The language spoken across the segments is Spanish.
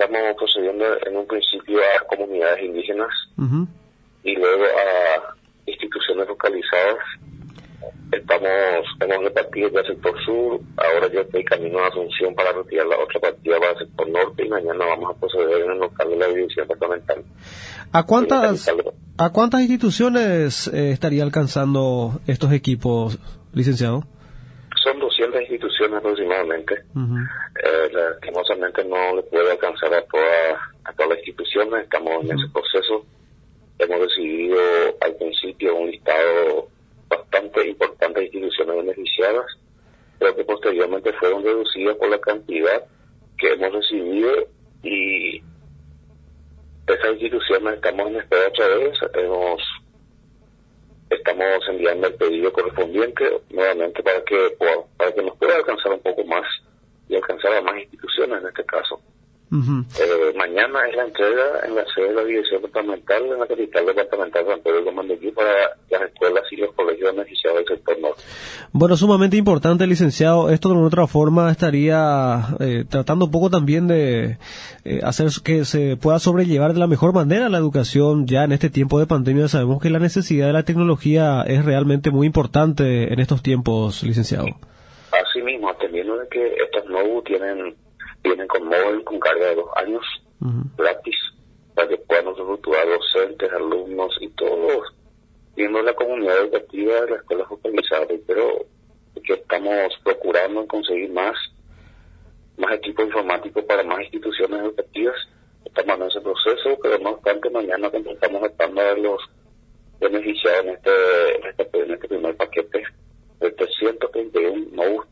estamos procediendo en un principio a comunidades indígenas Uh-huh. y luego a instituciones localizadas. Hemos repartido ya el sector sur, ahora yo estoy camino a Asunción para retirar la otra partida para el sector norte y mañana vamos a proceder en el local de la división departamental. ¿A cuántas instituciones estaría alcanzando estos equipos, licenciado? Son 200 instituciones aproximadamente. Uh-huh. Lastimosamente no le puede alcanzar a todas las instituciones, estamos en ese proceso. Hemos recibido al principio un listado bastante importante de instituciones beneficiadas, pero que posteriormente fueron reducidas por la cantidad que hemos recibido, y esas instituciones estamos en espera otra vez. Estamos enviando el pedido correspondiente nuevamente para que nos pueda alcanzar un poco más y alcanzar a más instituciones en este caso. Uh-huh. Mañana es la entrega en la sede de la Dirección Departamental, en la capital departamental de San Pedro de Mandequí, para las escuelas y los colegios beneficiados del sector norte. Bueno, sumamente importante, licenciado. Esto de alguna otra forma estaría tratando un poco también de hacer que se pueda sobrellevar de la mejor manera la educación ya en este tiempo de pandemia. Sabemos que la necesidad de la tecnología es realmente muy importante en estos tiempos, licenciado. Así mismo, atendiendo de que estos notebooks vienen con móvil con carga de 2 años, uh-huh, gratis, para que puedan estructurar docentes, alumnos y todos, viendo la comunidad educativa de las escuelas focalizadas, pero que estamos procurando conseguir más equipos informáticos para más instituciones educativas. Estamos en ese proceso, pero no obstante mañana completamos el estándar de los beneficiados en este primer paquete de 331 notebooks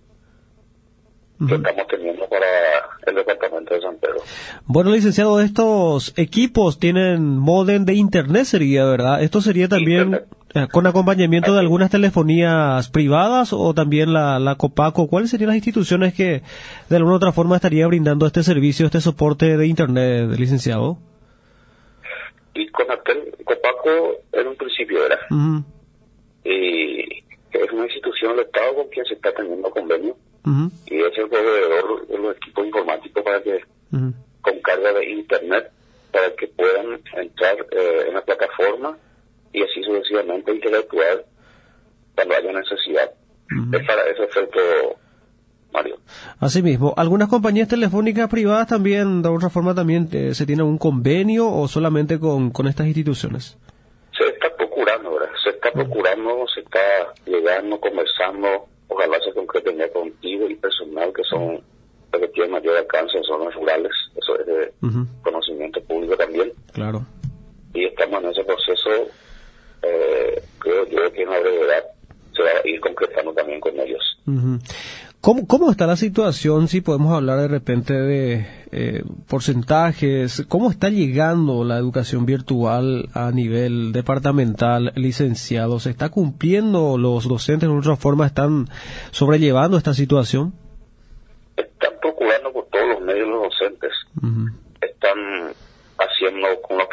que estamos teniendo para el departamento de San Pedro. Bueno, licenciado, estos equipos tienen módem de internet, sería, ¿verdad? ¿Esto sería también con acompañamiento de algunas telefonías privadas o también la Copaco? ¿Cuáles serían las instituciones que de alguna u otra forma estaría brindando este servicio, este soporte de internet, licenciado? Y Copaco en un principio era. Uh-huh. Es una institución del Estado con quien se está teniendo convenio. Uh-huh. Y es el proveedor de los equipos informáticos para que, uh-huh, con carga de internet, para que puedan entrar en la plataforma y así sucesivamente interactuar cuando haya necesidad. Uh-huh. Es para ese efecto, Mario. Asimismo, ¿algunas compañías telefónicas privadas también, de otra forma, también se tiene un convenio o solamente con estas instituciones? Se está procurando, ¿verdad? Se está procurando, se está llegando, conversando. Ojalá se concreten ya contigo y personal que son los que tienen mayor alcance en zonas rurales. Eso es de uh-huh, conocimiento público también. Claro. Y estamos en ese proceso. Creo yo que en la brevedad se va a ir concretando también con ellos. Uh-huh. ¿Cómo está la situación, si podemos hablar de repente de porcentajes? ¿Cómo está llegando la educación virtual a nivel departamental, licenciado? ¿Se está cumpliendo? ¿Los docentes de otra forma están sobrellevando esta situación? Están procurando por todos los medios los docentes. Uh-huh. Están haciendo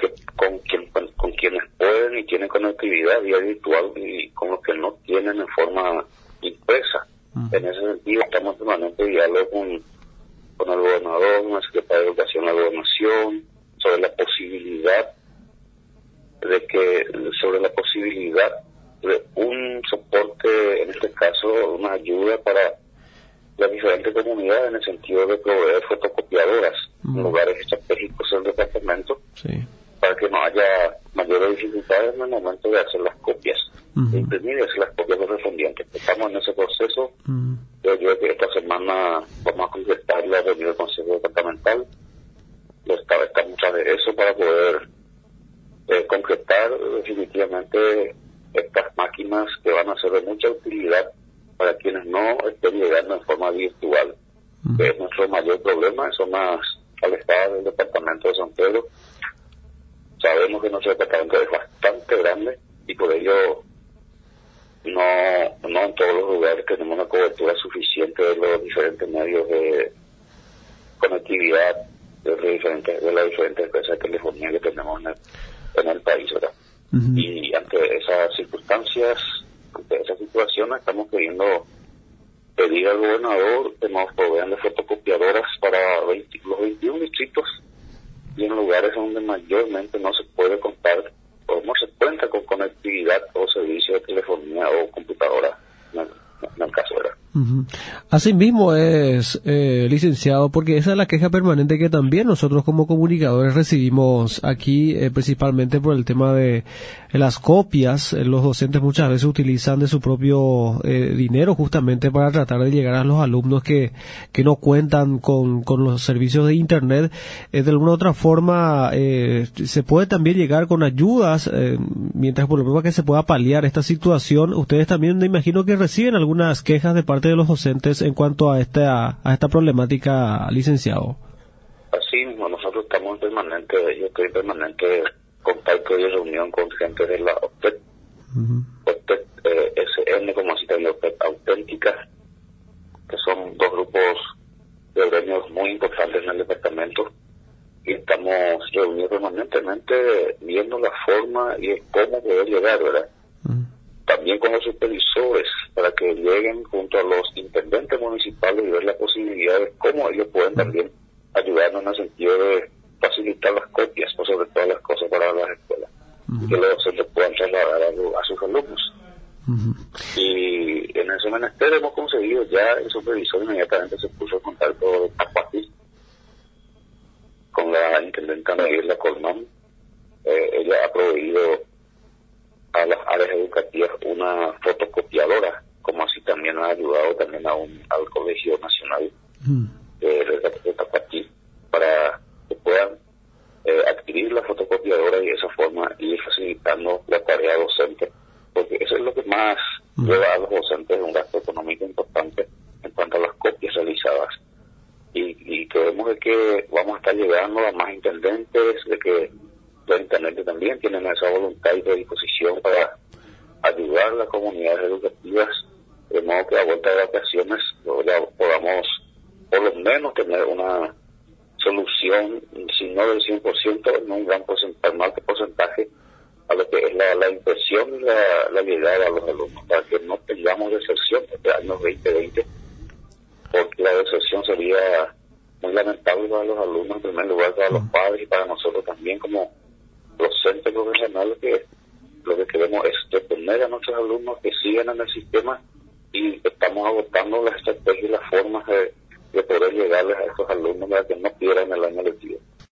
con quienes pueden y tienen conectividad vía virtual y con los que no tienen en forma impresa. En ese sentido, estamos en permanente diálogo con el gobernador, con la secretaria de Educación de la Gobernación, sobre la posibilidad de un soporte, en este caso, una ayuda para las diferentes comunidades en el sentido de proveer fotocopiadoras en lugares estratégicos del departamento, sí, para que no haya mayores dificultades en el momento de hacer las copias. De imprimir y hacer las copias correspondientes. Estamos en ese proceso. Yo creo que esta semana vamos a completar la reunión del Consejo Departamental. Estamos muchas de eso para poder concretar definitivamente estas máquinas que van a ser de mucha utilidad para quienes no estén llegando en forma virtual, que es nuestro mayor problema en zonas alejadas del departamento de San Pedro. Sabemos que nuestro departamento es bastante grande y por ello no en todos los lugares tenemos una cobertura suficiente de los diferentes medios de conectividad de las diferentes empresas de telefonía que tenemos en el país, ¿verdad? Uh-huh. Y ante esas circunstancias, ante esas situaciones, estamos queriendo pedir al gobernador que nos provean de fotocopiadoras para los 21 distritos lugares donde mayormente no se puede contar o no se cuenta con conectividad o servicio de telefonía o computadora, en el caso era. Asimismo es, licenciado, porque esa es la queja permanente que también nosotros como comunicadores recibimos aquí, principalmente por el tema de las copias. Los docentes muchas veces utilizan de su propio dinero justamente para tratar de llegar a los alumnos que no cuentan con los servicios de Internet. De alguna u otra forma se puede también llegar con ayudas, mientras por lo menos que se pueda paliar esta situación. Ustedes también me imagino que reciben algunas quejas de parte de los docentes en cuanto a esta problemática, licenciado. Así mismo, nosotros estamos yo estoy en permanente contacto y reunión con gente de la OPTET, OPTET SN, como así también OPTET Auténtica, que son dos grupos de gremios muy importantes en el departamento, y estamos reunidos permanentemente viendo la forma y el cómo poder llegar, ¿verdad? También con los supervisores, para que lleguen junto a los intendentes municipales y ver la posibilidad de cómo ellos pueden también ayudarnos en el sentido de facilitar las copias, o sobre todas las cosas para las escuelas, que los docentes puedan trasladar a sus alumnos. Y en ese menester hemos conseguido ya, el supervisor inmediatamente se puso en contacto de Tacuatí con la intendenta Miguel Colmán. Ella ha proveído a las áreas educativas una fotocopiadora, como así también ha ayudado también al Colegio Nacional de Tacuatí, para que puedan adquirir la fotocopiadora y de esa forma ir facilitando la tarea docente, porque eso es lo que más lleva a los docentes un gasto económico importante en cuanto a las copias realizadas. Y creemos de que vamos a estar llegando a más intendentes, de que los intendentes también tienen esa voluntad y predisposición para ayudar a las comunidades educativas, de modo que a vuelta de vacaciones podamos por lo menos tener una solución, si no del 100%, en un gran porcentaje, más porcentaje, a lo que es la impresión y la llegada a los alumnos, para que no tengamos deserción este año 2020, porque la deserción sería muy lamentable para los alumnos, en primer lugar para los padres y para nosotros también como docentes profesionales, que lo que queremos es detener a nuestros alumnos que sigan en el sistema, y estamos agotando las estrategias y las formas de poder llegarles a estos alumnos para que no pierdan el año lectivo.